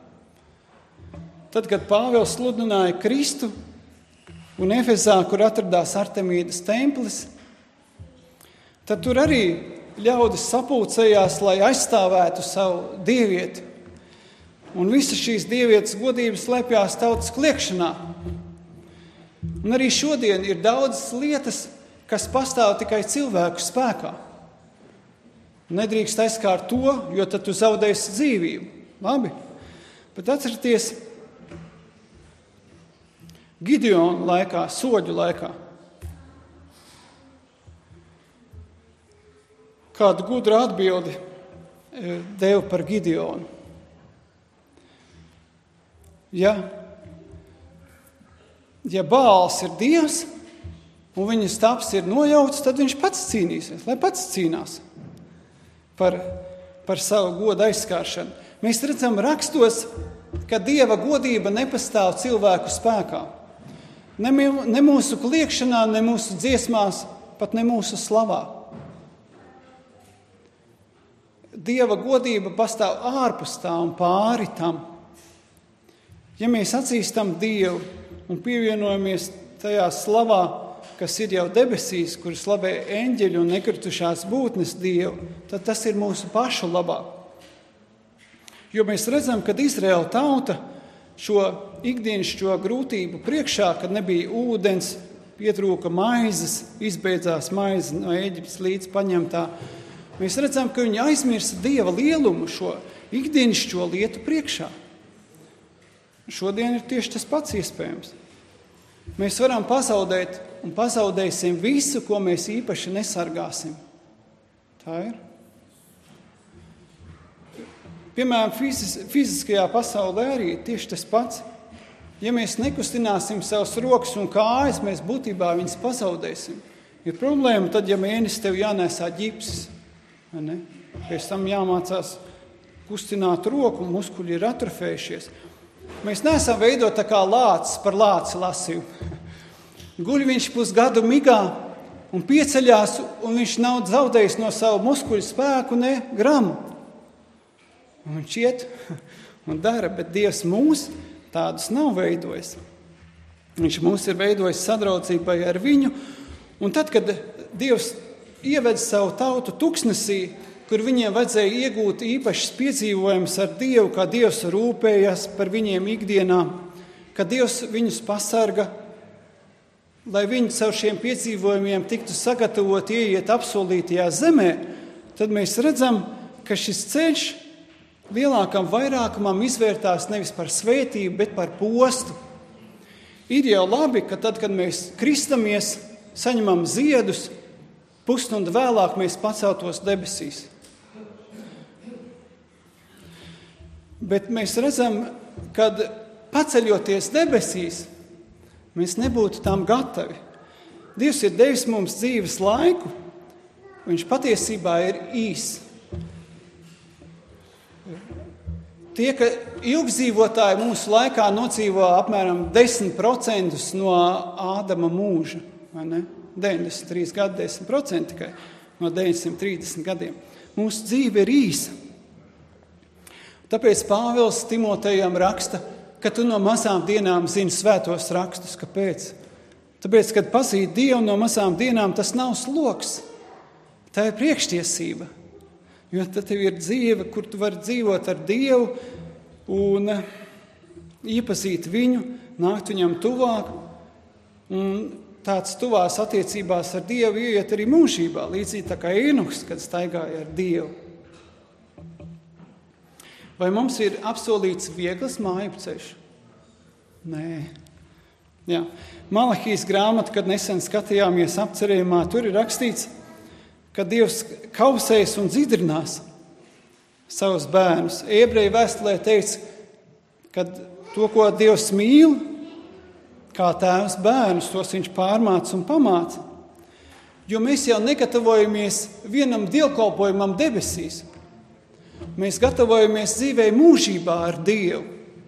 tad, kad Pāvils sludināja Kristu un Efezā, kur atradās Artemīdas templis, tad tur arī ļaudis sapulcējās, lai aizstāvētu savu dievieti. Un visas šīs dievietes godības slēpjās tautas kliekšanā. Un arī šodien ir daudzas lietas, kas pastāv tikai cilvēku spēkā. Nedrīkst aizskārt to, jo tad tu zaudēsi dzīvību. Labi, bet atcerieties, Gideona laikā, soģu laikā, kādu gudru atbildi deva par Gideonu. Ja, ja Bāls ir dievs un viņa stāps ir nojauts, tad viņš pats cīnīsies, lai pats cīnās par, par savu godu aizskāršanu. Mēs redzam rakstos, ka Dieva godība nepastāv cilvēku spēkā. Ne, ne mūsu kliekšanā, ne mūsu dziesmās, pat ne mūsu slavā. Dieva godība pastāv ārpus tā un pāri tam. Ja mēs atzīstam Dievu un pievienojamies tajā slavā, kas ir jau debesīs, kur slavē eņģeļi un nekritušās būtnes Dievu, tad tas ir mūsu pašu labā. Jo mēs redzam, kad Izraēla tauta šo ikdienišķo grūtību priekšā, kad nebija ūdens, pietrūka maizes, izbeidzās maize no Ēģiptes līdz paņemtā, mēs redzam, ka viņi aizmirsa Dieva lielumu šo ikdienišķo lietu priekšā. Šodien ir tieši tas pats iespējams. Mēs varam pazaudēt un pazaudēsim visu, ko mēs īpaši nesargāsim. Tā ir. Piemēram, fizis, fiziskajā pasaulē arī tieši tas pats. Ja mēs nekustināsim savus rokas un kājas, mēs būtībā viņas pazaudēsim. Ir problēma tad, ja mēnesis tev jānēsā ģipsis. Ne? Pēc tam jāmācās kustināt roku, un muskuļi ir atrofējušies. Mēs neesam veidot tā kā lācis par lāci lasīju. Guļ viņš pusgadu migā un pieceļās, un viņš nav zaudējis no savu muskuļu spēku ne gramu. Un viņš iet un dara, bet Dievs mūs tādus nav veidojis. Viņš mūs ir veidojis sadraudzībai ar viņu, un tad, kad Dievs ieved savu tautu tuksnesī, kur viņiem vajadzēja iegūt īpašas piedzīvojumus ar Dievu, kā Dievs rūpējas par viņiem ikdienā, ka Dievs viņus pasarga, lai viņi caur šiem piedzīvojumiem tiktu sagatavot ieiet apsolītajā zemē, tad mēs redzam, ka šis ceļš lielākam vairākumam izvērtās nevis par svētību, bet par postu. Ir jau labi, ka tad, kad mēs kristamies, saņemam ziedus, pusstundu vēlāk mēs paceltos debesīs. Bet mēs redzam, kad paceļoties debesīs, mēs nebūtu tam gatavi. Dievs ir devis mums dzīves laiku, viņš patiesībā ir īs. Tie, ka ilgdzīvotāji mūsu laikā nodzīvo apmēram desmit procenti no Ādama mūža, vai ne? deviņdesmit trīs gadi, desmit procenti tikai no deviņsimt trīsdesmit gadiem. Mūsu dzīve ir īsa. Tāpēc Pāvils Timotejam raksta, ka tu no mazām dienām zini svētos rakstus. Kāpēc? Tāpēc, kad pazīt Dievu no mazām dienām, tas nav sloks. Tā ir priekštiesība. Jo tad tev ir dzīve, kur tu vari dzīvot ar Dievu un iepazīt viņu, nākt viņam tuvāk. Un tāds tuvās attiecībās ar Dievu ieiet arī mūžībā, līdzīgi tā kā Ēnoks, kad staigāja ar Dievu. Vai mums ir apsolīts viegls mājupceļš? Nē. Jā. Malahijas grāmata, kad nesen skatījāmies apcerējumā, tur ir rakstīts, ka Dievs kausēs un dzidrinās savus bērnus. Ebreju vēstulē teica, ka to, ko Dievs mīl, kā tēvs bērnus, tos viņš pārmāca un pamāca. Jo mēs jau negatavojamies vienam dievkalpojumam debesīs. Mēs gatavojamies dzīvei mūžībā ar Dievu.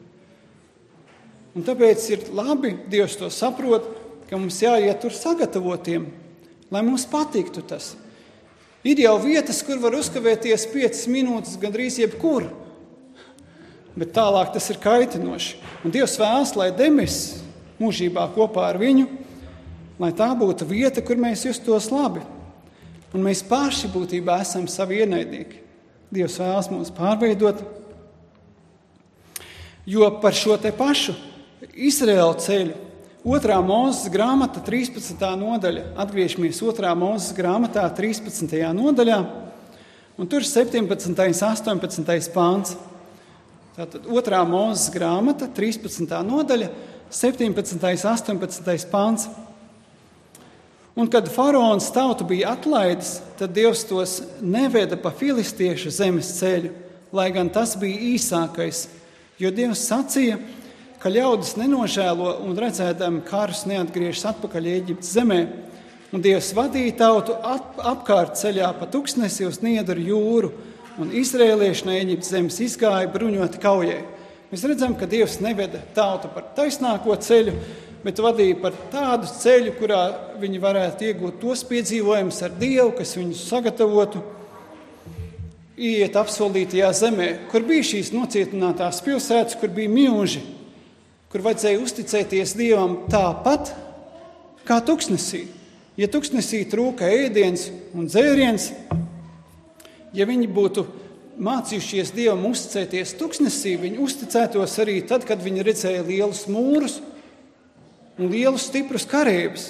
Un tāpēc ir labi, Dievs to saprot, ka mums jāiet tur sagatavotiem, lai mums patiktu tas. Ir jau vietas, kur var uzkavēties piecas minūtes gandrīz jebkur, bet tālāk tas ir kaitinoši. Un Dievs vēlas, lai debesis mūžībā kopā ar viņu, lai tā būtu vieta, kur mēs justos labi. Un mēs paši būtībā esam savi ienaidnieki. Dievs vēlas mūs pārveidot. Jo par šo te pašu Izraēla ceļu otrā Mūzes grāmata, trīspadsmitā nodaļa, atgriežamies otrā Mūzes grāmatā, trīspadsmitajā nodaļā, un tur septiņpadsmitais, astoņpadsmitais pāns. Tātad otrā Mūzes grāmata, trīspadsmitā nodaļa, septiņpadsmitais, astoņpadsmitais pāns. Un kad faraons tautu bija atlaidis, tad Dievs tos neveda pa filistiešu zemes ceļu, lai gan tas bija īsākais, jo Dievs sacīja, ka ļaudis nenožēlo un redzēdami karus neatgriežas atpakaļ Ēģiptes zemē. Un Dievs vadīja tautu ap, apkārt ceļā pa tuksnesi uz Niedru jūru, un izrēlieši no Ēģiptes zemes izgāja bruņoti kaujai. Mēs redzam, ka Dievs neveda tautu par taisnāko ceļu, bet vadīja par tādu ceļu, kurā viņi varētu iegūt tos piedzīvojumus ar Dievu, kas viņus sagatavotu, iet apsolītajā zemē, kur bija šīs nocietinātās pilsētas, kur bija milži, kur vajadzēja uzticēties Dievam tāpat kā tuksnesī. Ja tuksnesī trūka ēdiens un dzēriens, ja viņi būtu mācījušies Dievam uzticēties tuksnesī, viņi uzticētos arī tad, kad viņi redzēja lielus mūrus un lielus stiprus kareivus.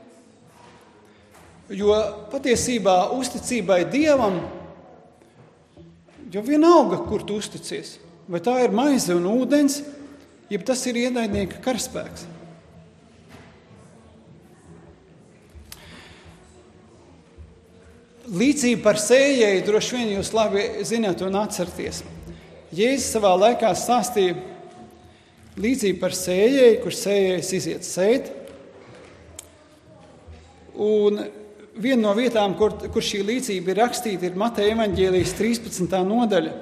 Jo patiesībā uzticībai Dievam, jo vienalga, kur tu uzticies, vai tā ir maize un ūdens, jeb tas ir ienaidnieka karaspēks. Līdzība par sējēju droši vien jūs labi zināt un atcerties. Jēzus savā laikā stāstīja līdzību par sējēju, kur sējējs iziet sēt. Un viena no vietām, kur, kur šī līdzība ir rakstīta, ir Mateja evaņģēlijas trīspadsmitā nodaļa.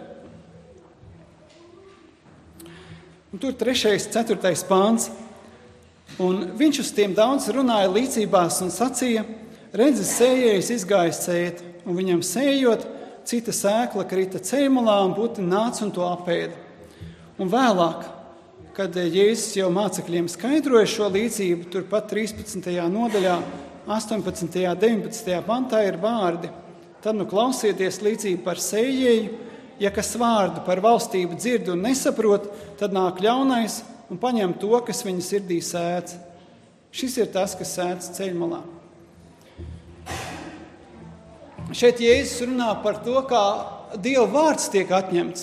Un tur trešais, ceturtais pāns. Un viņš uz tiem daudz runāja līdzībās un sacīja, redzi, sējējs izgāja sēt, un viņam sējot, cita sēkla krita ceļmalā, un putni nāca un to apēda. Un vēlāk, kad Jēzus jau mācekļiem skaidroja šo līdzību, turpat trīspadsmitajā nodaļā, astoņpadsmitajā, deviņpadsmitajā pantā ir vārdi. Tad nu klausieties līdzību par sējēju. Ja kas vārdu par valstību dzird un nesaprot, tad nāk ļaunais un paņem to, kas viņa sirdī sēdz. Šis ir tas, kas sēdz ceļmalā. Šeit Jēzus runā par to, kā Dieva vārds tiek atņemts.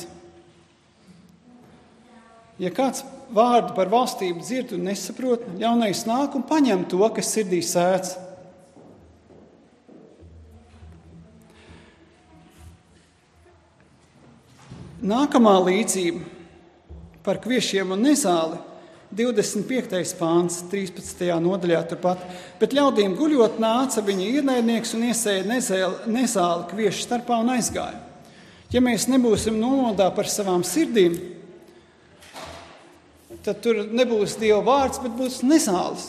Ja kāds vārdu par valstību dzird un nesaprot, ļaunais nāk un paņem to, kas sirdī sēdz. Nākamā līdzība par kviešiem un nezāli, divdesmit piektais pāns, trīspadsmitajā nodaļā turpat. Bet ļaudīm guļot nāca viņa ienaidnieks un iesēja nezāli, nezāli kviešu starpā un aizgāja. Ja mēs nebūsim nomodā par savām sirdīm, tad tur nebūs Dieva vārds, bet būs nezāles.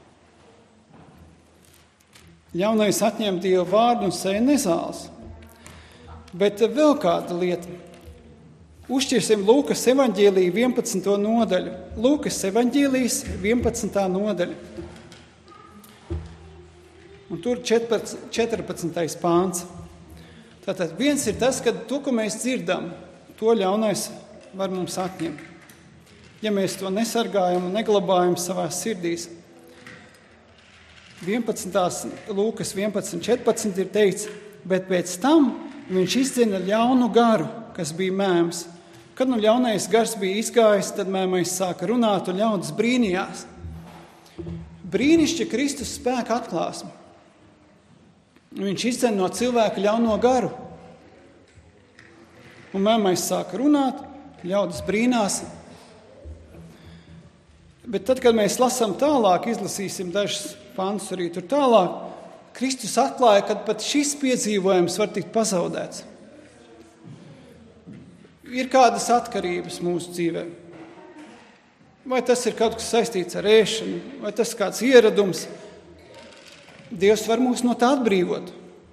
Ļaunais atņem Dieva vārdu un sēja nezāles. Bet vēl kāda lieta. Uzšķirsim Lūkas evaņģēliju vienpadsmito nodaļu. Lūkas evaņģēlijas vienpadsmitā nodaļa. Un tur četrpadsmitais pāns. Tātad viens ir tas, ka to, ko mēs dzirdam, to ļaunais var mums atņemt. Ja mēs to nesargājam un neglabājam savās sirdīs. vienpadsmitās Lūkas vienpadsmit četrpadsmit ir teikts, bet pēc tam viņš izdzina ļaunu garu, kas bija mēms. Kad nu ļaunais gars bija izgājis, tad mēmais sāka runāt un ļaudis brīnījās. Brīnišķa Kristus spēka atklāsme. Viņš izdzena no cilvēka ļauno garu. Un mēmais sāka runāt, ļaudis brīnās. Bet tad, kad mēs lasām tālāk, izlasīsim dažus pantus arī tur tālāk, Kristus atklāja, ka pat šis piedzīvojums var tikt pazaudēts. Ir kādas atkarības mūsu dzīvē. Vai tas ir kaut kas saistīts ar ēšanu, vai tas ir kāds ieradums. Dievs var mūs no tā atbrīvot.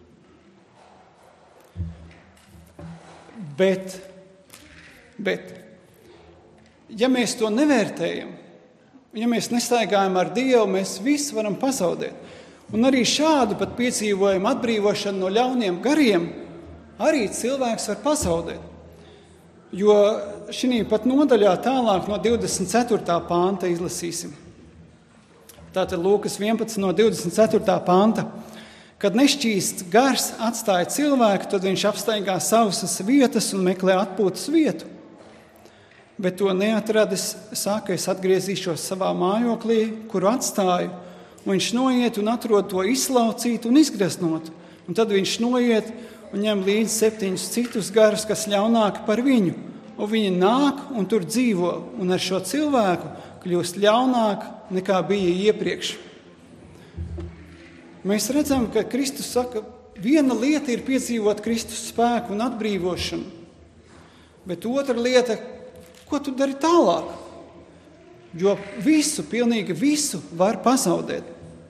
Bet, bet, ja mēs to nevērtējam, ja mēs nestaigājam ar Dievu, mēs visu varam pazaudēt. Un arī šādu pat piedzīvojumu atbrīvošanu no ļauniem gariem arī cilvēks var pazaudēt. Jo šī pat nodaļā tālāk no divdesmit ceturtā panta izlasīsim. Tātad Lūkas vienpadsmit no divdesmit ceturtā panta. Kad nešķīsts gars atstāja cilvēku, tad viņš apstaigā savas vietas un meklē atpūtas vietu. Bet to neatradis, saka, es atgriezīšos savā mājoklī, kuru atstāju, un viņš noiet un atrod to izslaucītu un izgreznot. Un tad viņš noiet un ņem līdzi septiņus citus garus, kas ļaunāki par viņu. Un viņi nāk un tur dzīvo, un ar šo cilvēku kļūst ļaunāk nekā bija iepriekš. Mēs redzam, ka Kristus saka, viena lieta ir piedzīvot Kristus spēku un atbrīvošanu, bet otra lieta, ko tu dari tālāk? Jo visu, pilnīgi visu var pazaudēt.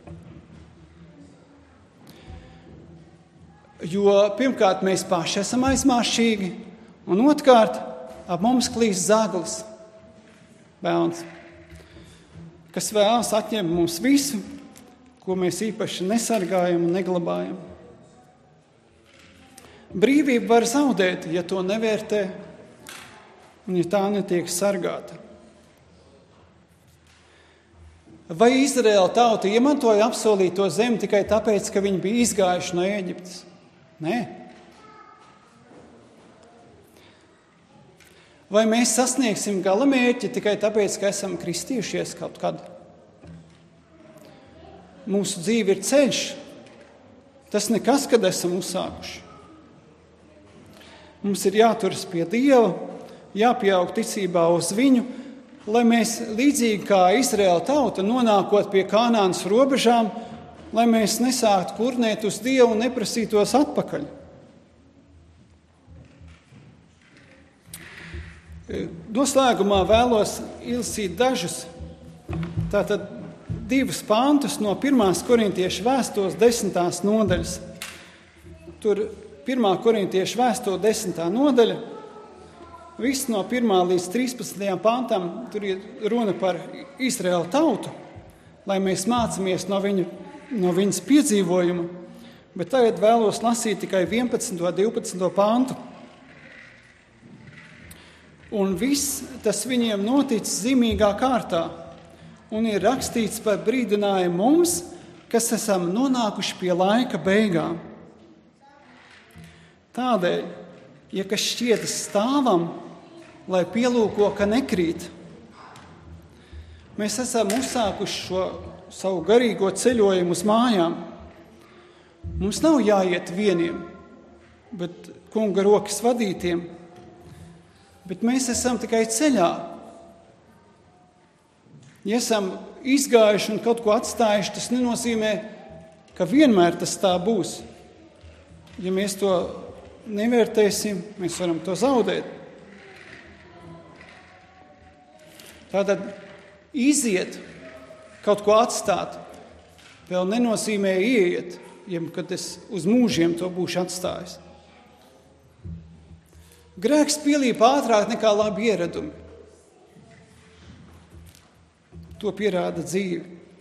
Jo pirmkārt mēs paši esam aizmāršķīgi, un otrkārt ap mums klīst zaglis, velns, kas vēlas atņemt mums visu, ko mēs īpaši nesargājam un neglabājam. Brīvību var zaudēt, ja to nevērtē un ja tā netiek sargāta. Vai Izraēla tauta iemantoja apsolīto zemi tikai tāpēc, ka viņi bija izgājuši no Ēģiptes? Nē. Vai mēs sasniegsim galamērķi tikai tāpēc, ka esam kristījušies kaut kad? Mūsu dzīve ir ceļš. Tas nekas, kad esam uzsākuši. Mums ir jāturas pie Dieva, jāpieaug ticībā uz viņu, lai mēs līdzīgi kā Izraēla tauta, nonākot pie Kanānas robežām, lai mēs nesāktu kurnēt uz Dievu un neprasītos atpakaļ. Noslēgumā vēlos izlasīt dažus, tātad divus pāntus no pirmās korintiešu vēstules desmitās nodaļas. Tur pirmā korintiešu vēstule desmitā nodaļa, viss no pirmā līdz trīspadsmitajam pāntam, tur ir runa par Izraēla tautu, lai mēs mācāmies no, viņu, no viņas piedzīvojuma, bet tagad vēlos lasīt tikai vienpadsmito un divpadsmito pāntu. Un viss tas viņiem noticis zīmīgā kārtā, un ir rakstīts par brīdinājumu mums, kas esam nonākuši pie laika beigām. Tādēļ, ja kas šķietas stāvam, lai pielūko, ka nekrīt, mēs esam uzsākuši šo savu garīgo ceļojumu uz mājām. Mums nav jāiet vieniem, bet kunga rokas vadītiem, bet mēs esam tikai ceļā. Ja esam izgājuši un kaut ko atstājuši, tas nenozīmē, ka vienmēr tas tā būs. Ja mēs to nevērtēsim, mēs varam to zaudēt. Tātad iziet, kaut ko atstāt, vēl nenozīmē ieiet, ja kad es uz mūžiem to būšu atstājis. Grēks pielīp ātrāk nekā labi ieradumi. To pierāda dzīve.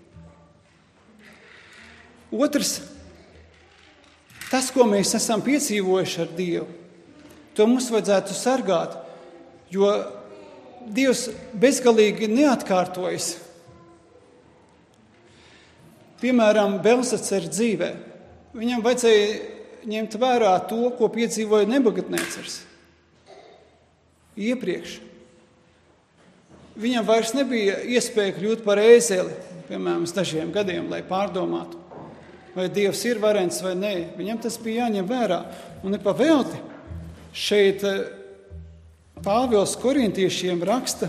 Otrs, tas, ko mēs esam piedzīvojuši ar Dievu, to mums vajadzētu sargāt, jo Dievs bezgalīgi neatkārtojas. Piemēram, Belsacera dzīvē. Viņam vajadzēja ņemt vērā to, ko piedzīvoja Nebukadnecars iepriekš. Viņam vairs nebija iespēja kļūt par ēzeli, piemēram, uz dažiem gadiem, lai pārdomātu, vai Dievs ir varens vai nē. Viņam tas bija jāņem vērā. Un nepavēlti šeit Pāvils korintiešiem raksta,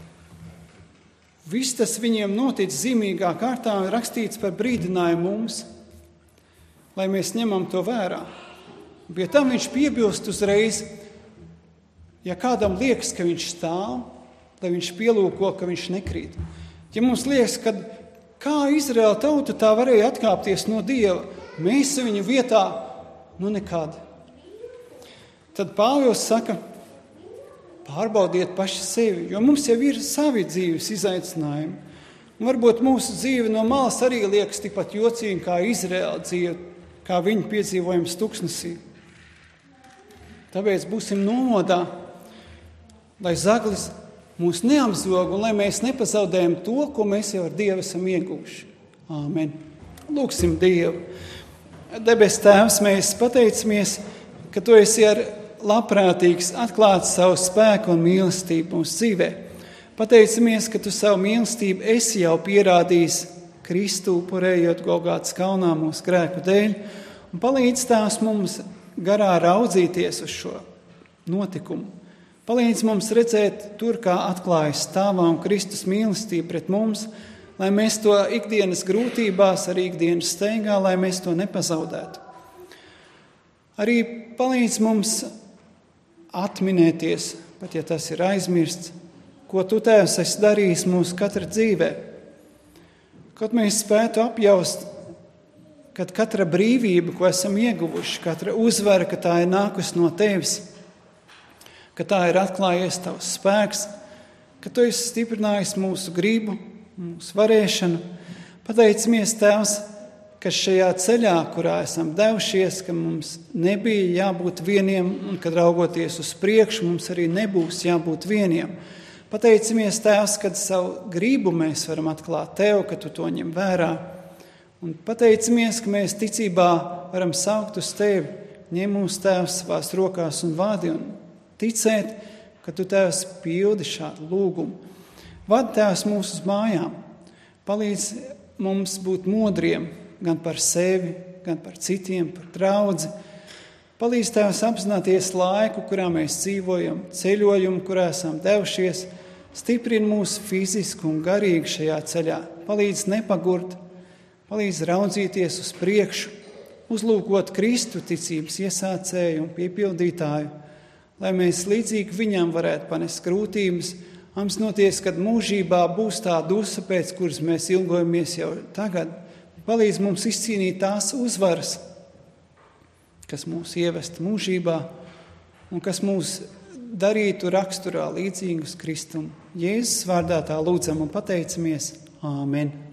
viss tas viņiem notic zīmīgā kārtā rakstīts par brīdinājumu mums, lai mēs ņemam to vērā. Pie tam viņš piebilst uzreiz, ja kādam liekas, ka viņš stāv, lai viņš pielūko, ka viņš nekrīt. Ja mums liekas, ka kā Izraēla tauta tā varēja atkāpties no Dieva, mēs viņu vietā, nu nekad. Tad Pāvils saka, pārbaudiet paši sevi, jo mums jau ir savi dzīves izaicinājumi. Un varbūt mūsu dzīve no malas arī liekas tikpat jocīga kā Izraēla dzīve, kā viņa piedzīvojums tuksnesī. Tāpēc būsim nomodā lai zaglis mūs neapzog un lai mēs nepazaudējam to, ko mēs jau ar Dievu esam ieguvuši. Āmen. Lūksim Dievu. Debes Tēvs, mēs pateicamies, ka Tu esi ar labprātīgs atklāt savu spēku un mīlestību mūsu dzīvē. Pateicamies, ka Tu savu mīlestību esi jau pierādījis Kristu, upurējot Golgātas kalnā mūsu grēku dēļ, un palīdz Tēvs mums garā raudzīties uz šo notikumu. Palīdz mums redzēt tur, kā atklājas Tava un Kristus mīlestība pret mums, lai mēs to ikdienas grūtībās, arī ikdienas steigā, lai mēs to nepazaudētu. Arī palīdz mums atminēties, pat ja tas ir aizmirsts, ko Tu, Tēvs, esi darījis mūsu katra dzīvē. Kaut mēs spētu apjaust, ka katra brīvība, ko esam ieguvuši, katra uzvara, ka tā ir nākusi no Tevis, ka tā ir atklājies Tavs spēks, ka Tu esi stiprinājis mūsu gribu, mūsu varēšanu. Pateicamies, Tēvs, ka šajā ceļā, kurā esam devušies, ka mums nebija jābūt vieniem, un kad raugoties uz priekšu, mums arī nebūs jābūt vieniem. Pateicamies, Tēvs, kad savu gribu mēs varam atklāt Tev, ka Tu to ņem vērā. Un pateicamies, ka mēs ticībā varam saukt uz Tevi, ņem mūsu Tēvs savās rokās un vadi un ticēt, ka Tu, Tēvs, pildi šādu lūgumu. Vadi, Tēvs, mūs uz mājām. Palīdz mums būt modriem gan par sevi, gan par citiem, par draudzi. Palīdz, Tēvs, apzināties laiku, kurā mēs dzīvojam, ceļojumu, kurā esam devušies. Stiprini mūs fiziski un garīgi šajā ceļā. Palīdz nepagurt, palīdz raudzīties uz priekšu, uzlūkot Kristu ticības iesācēju un piepildītāju, lai mēs līdzīgi viņam varētu panest grūtības, apzinoties, kad mūžībā būs tā dusa, pēc kuras mēs ilgojamies jau tagad. Palīdz mums izcīnīt tās uzvaras, kas mūs ievest mūžībā un kas mūs darītu raksturā līdzīgus Kristum. Jēzus vārdā tā lūdzam un pateicamies. Āmen.